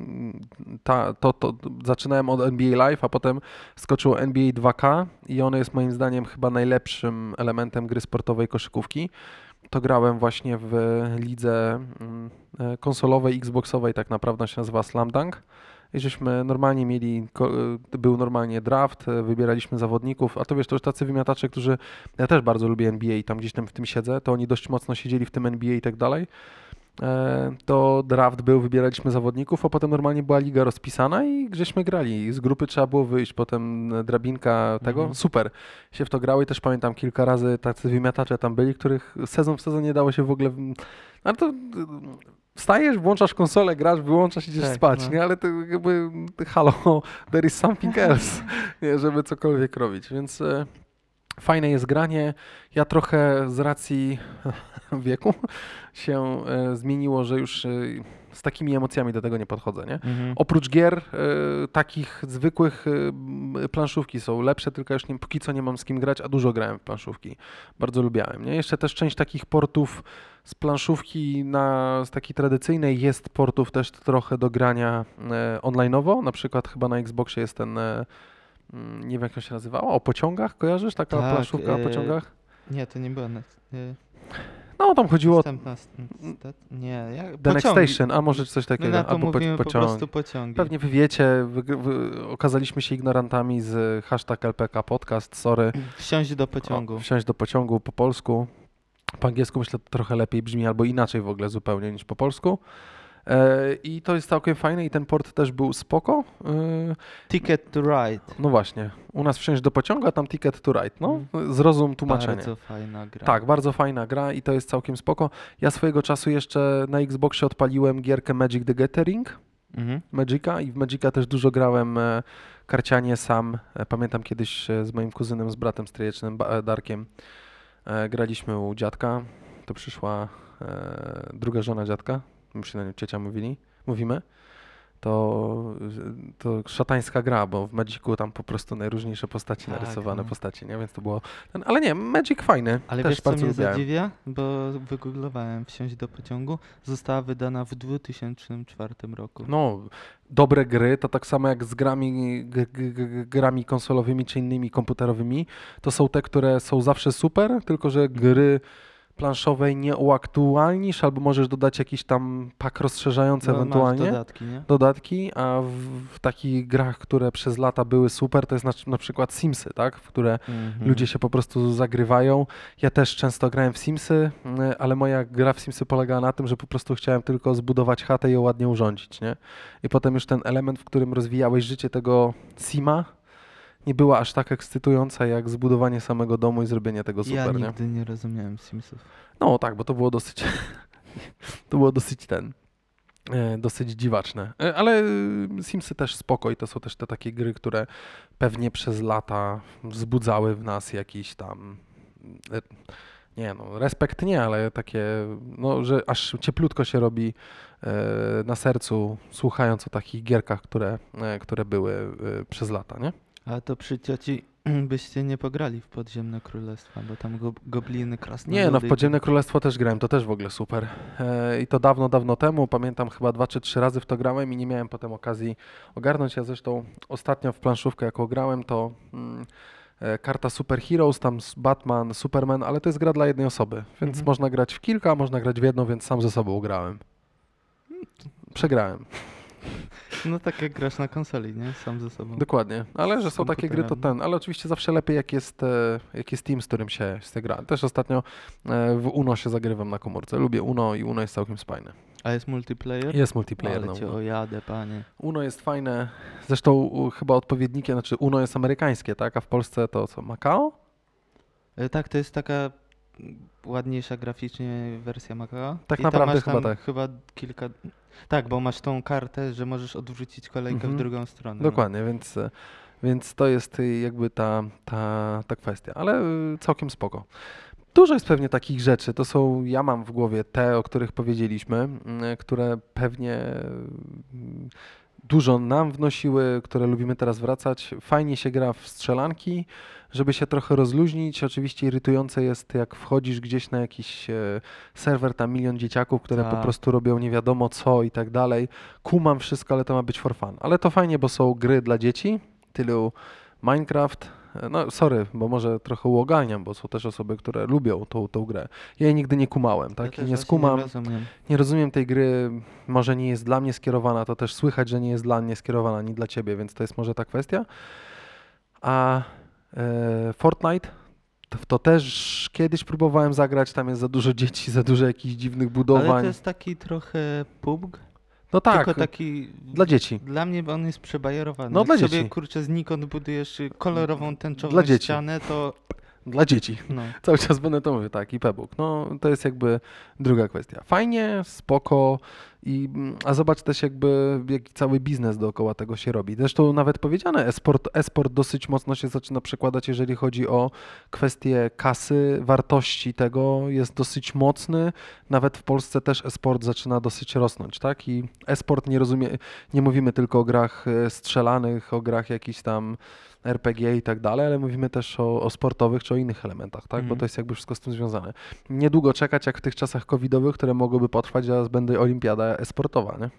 to zaczynałem od NBA Live, a potem skoczyło NBA 2K i ono jest moim zdaniem chyba najlepszym elementem gry sportowej koszykówki. To grałem właśnie w lidze konsolowej, xboxowej, tak naprawdę się nazywa Slam Dunk. I żeśmy normalnie mieli, był normalnie draft, wybieraliśmy zawodników, a to wiesz, to już tacy wymiatacze, którzy, ja też bardzo lubię NBA i tam gdzieś tam w tym siedzę, to oni dość mocno siedzieli w tym NBA i tak dalej. To draft był, wybieraliśmy zawodników, a potem normalnie była liga rozpisana i żeśmy grali. Z grupy trzeba było wyjść, potem drabinka tego, super się w to grało i też pamiętam kilka razy tacy wymiatacze tam byli, których sezon w sezon nie dało się w ogóle... Ale to wstajesz, włączasz konsolę, grasz, wyłączasz, idziesz Tak, spać, no. nie? Ale to jakby, halo, there is something else, nie? Żeby cokolwiek robić, więc fajne jest granie. Ja trochę z racji wieku się zmieniło, że już z takimi emocjami do tego nie podchodzę, nie? Mhm. Oprócz gier takich zwykłych planszówki są lepsze, tylko już póki co nie mam z kim grać, a dużo grałem w planszówki. Bardzo lubiałem, nie? Jeszcze też część takich portów z planszówki z takiej tradycyjnej jest portów też trochę do grania online'owo. Na przykład chyba na Xboxie jest ten, nie wiem jak on się nazywało, o pociągach, kojarzysz? Taka Tak, planszówka o pociągach? Nie, to nie była No tam chodziło o następna... Nie, The Next pociągi. Station, a może coś My takiego, na to albo mówimy po pociąg. prostu pociągi. Pewnie wy wiecie, okazaliśmy się ignorantami z hashtag LPK Podcast, sorry. Wsiąść do pociągu. Wsiąść do pociągu po polsku. Po angielsku myślę to trochę lepiej brzmi, albo inaczej w ogóle zupełnie niż po polsku. I to jest całkiem fajne i ten port też był spoko. Ticket to Ride. No właśnie, u nas wsiąść do pociągu, a tam Ticket to Ride. No, zrozum tłumaczenie. Bardzo fajna gra. Tak, bardzo fajna gra i to jest całkiem spoko. Ja swojego czasu jeszcze na Xboxie odpaliłem gierkę Magic the Gathering. Mhm. Magica i w Magica też dużo grałem karcianie sam. Pamiętam kiedyś z moim kuzynem, z bratem stryjecznym Darkiem graliśmy u dziadka. To przyszła druga żona dziadka, my się na nią ciocia mówimy. To szatańska gra, bo w Magicu tam po prostu najróżniejsze postaci Tak, narysowane no. postaci, nie? Więc to było... Ale nie, Magic fajny, Ale też wiesz co bardzo mnie lubiałem. zadziwia? Bo wygooglowałem Wsiąść do pociągu. Została wydana w 2004 roku. No, dobre gry, to tak samo jak z grami konsolowymi czy innymi komputerowymi, to są te, które są zawsze super, tylko że gry planszowej nie uaktualnisz, albo możesz dodać jakiś tam pak rozszerzający No, ewentualnie. masz dodatki, nie? Dodatki, a w takich grach, które przez lata były super, to jest na przykład Simsy, tak? W które Mhm. ludzie się po prostu zagrywają. Ja też często grałem w Simsy, ale moja gra w Simsy polegała na tym, że po prostu chciałem tylko zbudować chatę i ją ładnie urządzić, nie? I potem już ten element, w którym rozwijałeś życie tego Sima, nie była aż tak ekscytująca jak zbudowanie samego domu i zrobienie tego Ja super, nie? nigdy nie rozumiałem Simsów. No tak, bo to było dosyć to było dosyć dziwaczne. Ale Simsy też spoko i to są też te takie gry, które pewnie przez lata wzbudzały w nas jakiś tam nie no, respekt nie, ale takie, no, że aż cieplutko się robi na sercu, słuchając o takich gierkach, które były przez lata, nie? A to przy cioci byście nie pograli w Podziemne Królestwa, bo tam gobliny, krasnoludy... Nie, no w Podziemne Królestwo też grałem, to też w ogóle super. I to dawno, dawno temu, pamiętam chyba 2 czy 3 razy w to grałem i nie miałem potem okazji ogarnąć. Ja zresztą ostatnio w planszówkę jaką grałem, to karta Super Heroes, tam Batman, Superman, ale to jest gra dla jednej osoby, więc można grać w kilka, można grać w jedną, więc sam ze sobą grałem. Przegrałem. No tak jak grasz na konsoli, nie? Sam ze sobą. Dokładnie, ale że Z są takie gry, to komputerem. ale oczywiście zawsze lepiej jak jest team, z którym się gra. Też ostatnio w Uno się zagrywam na komórce. Lubię Uno i Uno jest całkiem fajne. A jest multiplayer? Jest multiplayer Ale na cię Uno. ojadę, panie. Uno jest fajne, zresztą chyba odpowiednikiem, znaczy Uno jest amerykańskie, tak? A w Polsce to co, Macao? Tak, to jest taka ładniejsza graficznie wersja Macao. Tak I tam naprawdę masz chyba tam tak. chyba kilka... Tak, bo masz tą kartę, że możesz odwrócić kolejkę w drugą stronę. no. Dokładnie, więc to jest jakby ta kwestia, ale całkiem spoko. Dużo jest pewnie takich rzeczy, ja mam w głowie te, o których powiedzieliśmy, które pewnie dużo nam wnosiły, które lubimy teraz wracać. Fajnie się gra w strzelanki, żeby się trochę rozluźnić. Oczywiście irytujące jest, jak wchodzisz gdzieś na jakiś serwer, tam milion dzieciaków, które po Tak. prostu robią nie wiadomo co i tak dalej. Kumam wszystko, ale to ma być for fun. Ale to fajnie, bo są gry dla dzieci, tylu Minecraft. No sorry, bo może trochę uogalniam, bo są też osoby, które lubią tą grę. Ja jej nigdy nie kumałem, tak? Ja I też nie właśnie skumam. nie rozumiem. Nie rozumiem tej gry, może nie jest dla mnie skierowana, to też słychać, że nie jest dla mnie skierowana, ani dla ciebie, więc to jest może ta kwestia. A Fortnite, to też kiedyś próbowałem zagrać, tam jest za dużo dzieci, za dużo jakichś dziwnych Ale budowań. to jest taki trochę PUBG, No tak, tylko taki... dla dzieci. Dla mnie on jest przebajerowany. No, Jak dla sobie, dzieci. kurczę, znikąd budujesz kolorową, tęczową Dla dzieci. ścianę, to... Dla dzieci. No. Cały czas będę to mówił, tak, i Pebuk. No, to jest jakby druga kwestia. Fajnie, spoko, a zobacz też jakby, jaki cały biznes dookoła tego się robi. Zresztą nawet powiedziane, e-sport dosyć mocno się zaczyna przekładać, jeżeli chodzi o kwestie kasy, wartości tego jest dosyć mocny. Nawet w Polsce też e-sport zaczyna dosyć rosnąć, tak? I e-sport nie mówimy tylko o grach strzelanych, o grach jakichś tam RPG i tak dalej, ale mówimy też o sportowych czy o innych elementach, tak? Bo to jest jakby wszystko z tym związane. Niedługo czekać, jak w tych czasach covidowych, które mogłyby potrwać, zaraz będzie olimpiada e-sportowa, nie?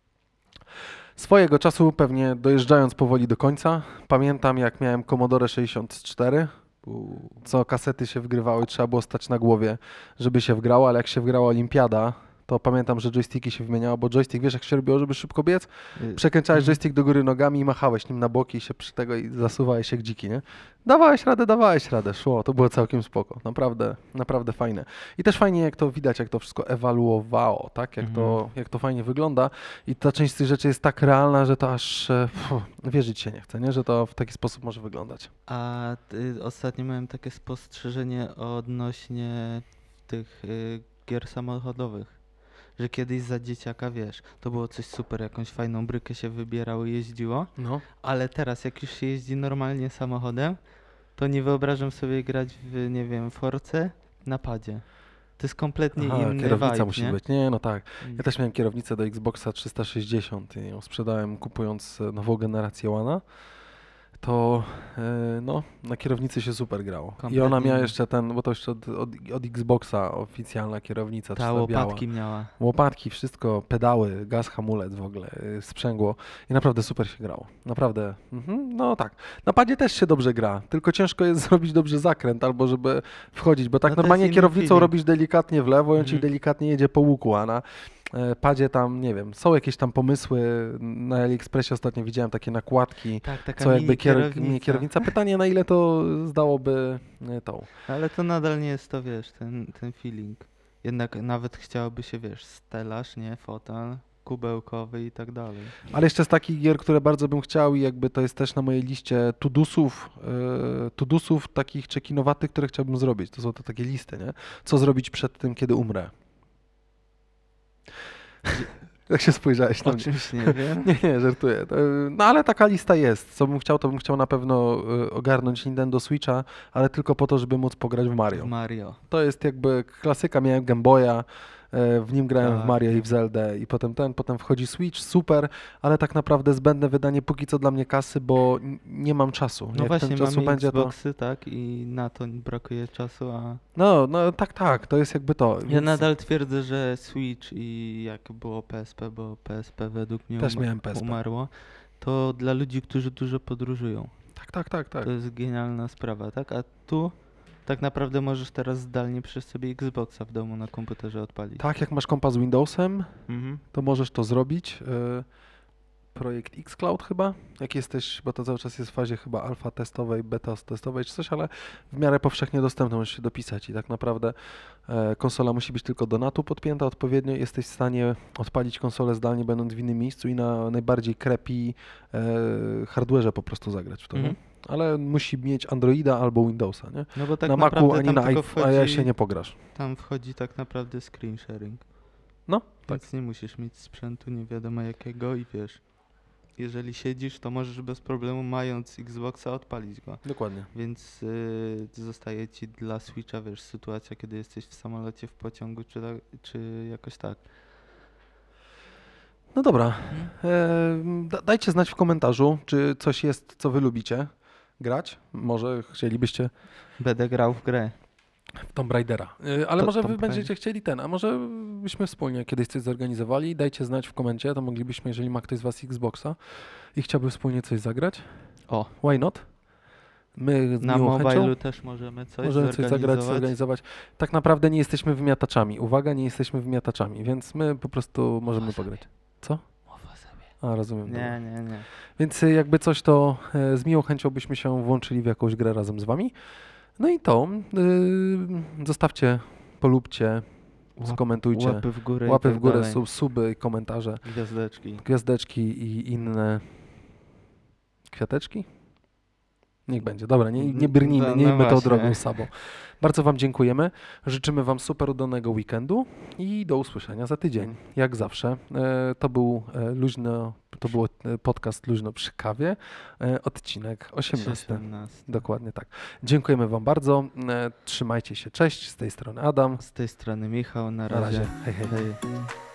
Swojego czasu, pewnie dojeżdżając powoli do końca, pamiętam jak miałem Commodore 64, co kasety się wgrywały, trzeba było stać na głowie, żeby się wgrało, ale jak się wgrała olimpiada, to pamiętam, że joysticki się wymieniało, bo joystick, wiesz jak się robiło, żeby szybko biec? Przekręcałeś joystick do góry nogami i machałeś nim na boki i się przy tego i zasuwałeś jak dziki, nie? Dawałeś radę, szło, to było całkiem spoko, naprawdę, naprawdę fajne. I też fajnie jak to widać, jak to wszystko ewaluowało, tak? Jak to fajnie wygląda i ta część z tych rzeczy jest tak realna, że to aż wierzyć się nie chce, nie? Że to w taki sposób może wyglądać. A ostatnio miałem takie spostrzeżenie odnośnie tych gier samochodowych, że kiedyś za dzieciaka, wiesz, to było coś super, jakąś fajną brykę się wybierało i jeździło, No. ale teraz jak już się jeździ normalnie samochodem, to nie wyobrażam sobie grać w, nie wiem, Force na padzie. To jest kompletnie inny kierownica vibe, musi nie? być. Nie, no tak. Ja też miałem kierownicę do Xboxa 360 i ją sprzedałem kupując nową generację One'a. To no, na kierownicy się super grało. I Kompletnie ona miała inny. jeszcze bo to jeszcze od Xboxa oficjalna kierownica, Ta czysta biała. łopatki miała. Łopatki, wszystko, pedały, gaz, hamulec w ogóle, sprzęgło i naprawdę super się grało. Naprawdę, no tak. Na padzie też się dobrze gra, tylko ciężko jest zrobić dobrze zakręt albo żeby wchodzić, bo tak No to jest normalnie inny kierownicą feeling. robisz delikatnie w lewo i on ci Mhm. delikatnie jedzie po łuku, a na padzie tam, nie wiem, są jakieś tam pomysły, na AliExpressie ostatnio widziałem takie nakładki, Tak, taka co jakby mini kierownica. mini kierownica. Pytanie, na ile to zdałoby tą. Ale to nadal nie jest to, wiesz, ten feeling. Jednak nawet chciałoby się, wiesz, stelaż, nie? Fotel, kubełkowy i tak dalej. Ale jeszcze z takich gier, które bardzo bym chciał i jakby to jest też na mojej liście to-dosów takich czekinowatych, które chciałbym zrobić. To są to takie listy, nie? Co zrobić przed tym, kiedy umrę. Jak się spojrzałeś na O mnie? czymś nie wiem. Nie, żartuję. No ale taka lista jest. Co bym chciał, to bym chciał na pewno ogarnąć Nintendo Switcha, ale tylko po to, żeby móc pograć w Mario. W Mario. To jest jakby klasyka, miałem Game Boya, w nim grałem w Tak, Mario i tak. w Zeldę i potem wchodzi Switch, super, ale tak naprawdę zbędne wydanie póki co dla mnie kasy, bo nie mam czasu. No Jak właśnie, ten czasu mamy będzie, to... Xboxy, tak? I na to brakuje czasu, a... No tak, to jest jakby to. Ja Więc nadal twierdzę, że Switch i jak było PSP, bo PSP według mnie Też miałem PSP. umarło, to dla ludzi, którzy dużo podróżują. Tak. To jest genialna sprawa, tak? A tu tak naprawdę możesz teraz zdalnie przez sobie Xboxa w domu na komputerze odpalić. Tak, jak masz kompa z Windowsem, Mhm. to możesz to zrobić. Projekt xCloud chyba, jak jesteś, bo to cały czas jest w fazie chyba alfa testowej, beta testowej czy coś, ale w miarę powszechnie dostępne, możesz się dopisać i tak naprawdę konsola musi być tylko do NAT-u podpięta odpowiednio, jesteś w stanie odpalić konsolę zdalnie będąc w innym miejscu i na najbardziej creepy hardware'ze po prostu zagrać w to, Mhm. nie? Ale musi mieć Androida albo Windowsa, nie? No bo tak na Macu naprawdę ani tam na tylko iOSie nie pograsz. tam wchodzi tak naprawdę screen sharing. No, tak. Więc nie musisz mieć sprzętu nie wiadomo jakiego i wiesz, jeżeli siedzisz, to możesz bez problemu mając Xboxa odpalić go. Dokładnie. Więc zostaje ci dla Switcha, wiesz, sytuacja, kiedy jesteś w samolocie, w pociągu, czy jakoś tak. No dobra, dajcie znać w komentarzu, czy coś jest, co wy lubicie grać. Może chcielibyście Będę grał w grę. w Tomb Raidera, ale To może wy Tomb będziecie chcieli a może byśmy wspólnie kiedyś coś zorganizowali. Dajcie znać w komencie, to moglibyśmy, jeżeli ma ktoś z was Xboxa i chciałby wspólnie coś zagrać. O, Why not? My z na miłą chęcią mobilu też możemy coś zagrać, zorganizować. Tak naprawdę nie jesteśmy wymiataczami. Uwaga, nie jesteśmy wymiataczami, więc my po prostu możemy pograć. Co? Mowa sobie. A, rozumiem. dobra. Nie. Więc jakby coś, to z miłą chęcią byśmy się włączyli w jakąś grę razem z wami. No i to zostawcie, polubcie, skomentujcie, Łapy w górę łapy i w tak górę, dalej. suby, komentarze, Gwiazdeczki. gwiazdeczki i inne kwiateczki. Niech będzie. Dobra, nie brnijmy, No, nie no idźmy tą właśnie. drogą Sabo. Bardzo wam dziękujemy. Życzymy wam super udanego weekendu i do usłyszenia za tydzień. Jak zawsze. To był podcast Luźno przy kawie, odcinek 18. Dokładnie tak. Dziękujemy wam bardzo. Trzymajcie się. Cześć. Z tej strony Adam. Z tej strony Michał. Na Na razie. razie. Hej, hej. Hej.